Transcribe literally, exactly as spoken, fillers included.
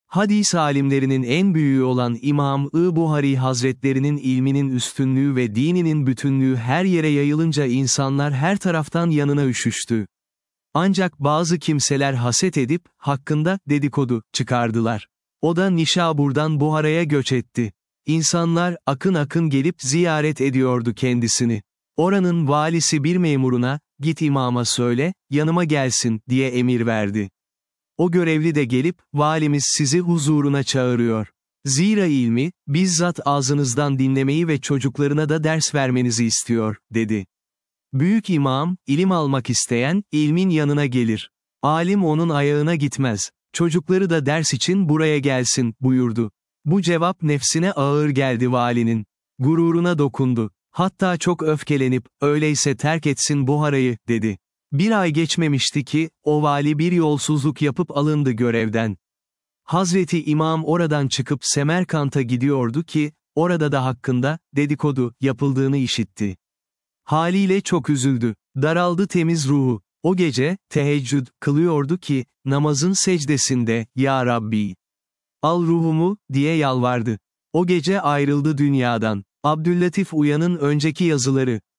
Hadis alimlerinin en büyüğü olan İmam-ı Buhari Hazretlerinin ilminin üstünlüğü ve dininin bütünlüğü her yere yayılınca insanlar her taraftan yanına üşüştü. Ancak bazı kimseler haset edip, hakkında, dedikodu, çıkardılar. O da Nişabur'dan Buhara'ya göç etti. İnsanlar, akın akın gelip ziyaret ediyordu kendisini. Oranın valisi bir memuruna, git imama söyle, yanıma gelsin, diye emir verdi. O görevli de gelip, valimiz sizi huzuruna çağırıyor. Zira ilmi, bizzat ağzınızdan dinlemeyi ve çocuklarına da ders vermenizi istiyor, dedi. Büyük imam, ilim almak isteyen, ilmin yanına gelir. Alim onun ayağına gitmez. Çocukları da ders için buraya gelsin, buyurdu. Bu cevap nefsine ağır geldi valinin. Gururuna dokundu. Hatta çok öfkelenip, öyleyse terk etsin Buhara'yı, dedi. Bir ay geçmemişti ki, o vali bir yolsuzluk yapıp alındı görevden. Hazreti İmam oradan çıkıp Semerkant'a gidiyordu ki, orada da hakkında, dedikodu, yapıldığını işitti. Haliyle çok üzüldü. Daraldı temiz ruhu. O gece, teheccüd, kılıyordu ki, namazın secdesinde, Ya Rabbi, al ruhumu, diye yalvardı. O gece ayrıldı dünyadan. Abdüllatif Uyan'ın önceki yazıları.